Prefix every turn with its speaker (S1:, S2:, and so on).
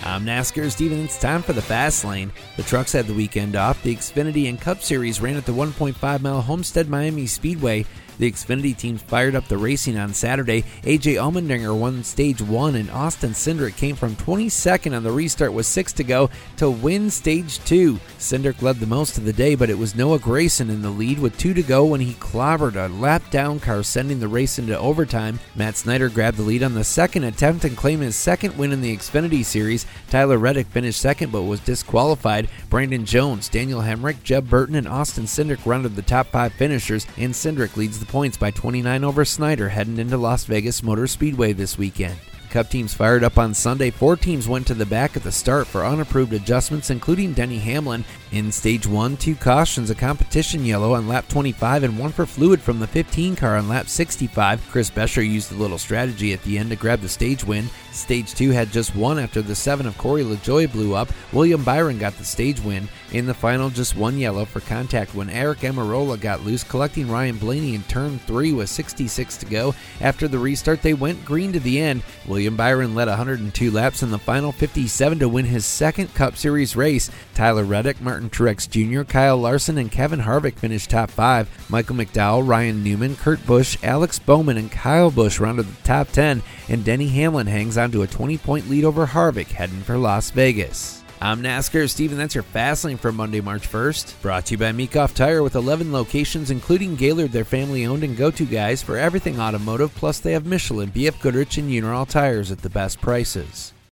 S1: I'm NASCAR Steven. It's time for the Fast Lane. The trucks had the weekend off. The Xfinity and Cup Series ran at the 1.5-mile Homestead Miami Speedway. The Xfinity team fired up the racing on Saturday. A.J. Allmendinger won Stage 1, and Austin Cindric came from 22nd on the restart with 6 to go to win Stage 2. Cindric led the most of the day, but it was Noah Gragson in the lead with 2 to go when he clobbered a lap-down car, sending the race into overtime. Matt Snyder grabbed the lead on the second attempt and claimed his second win in the Xfinity Series. Tyler Reddick finished second but was disqualified. Brandon Jones, Daniel Hemrick, Jeb Burton, and Austin Cindric rounded the top 5 finishers, and Cindric leads the points by 29 over Snyder heading into Las Vegas Motor Speedway this weekend. Cup teams fired up on Sunday. 4 teams went to the back at the start for unapproved adjustments, including Denny Hamlin. In Stage 1, 2 cautions, a competition yellow on lap 25 and 1 for fluid from the 15 car on lap 65. Chris Buescher used a little strategy at the end to grab the stage win. Stage 2 had just 1 after the 7 of Corey LaJoie blew up. William Byron got the stage win. In the final, just 1 yellow for contact when Eric Amarola got loose, collecting Ryan Blaney in turn 3 with 66 to go. After the restart, they went green to the end. William Byron led 102 laps in the final 57 to win his second Cup Series race. Tyler Reddick, Martin Truex Jr., Kyle Larson, and Kevin Harvick finished top 5. Michael McDowell, Ryan Newman, Kurt Busch, Alex Bowman, and Kyle Busch rounded the top 10, and Denny Hamlin hangs on to a 20-point lead over Harvick heading for Las Vegas. I'm NASCAR Steven. That's your Fast Lane for Monday, March 1st. Brought to you by Meekoff Tire with 11 locations, including Gaylord, their family-owned and go-to guys for everything automotive. Plus, they have Michelin, BF Goodrich, and Uniroyal tires at the best prices.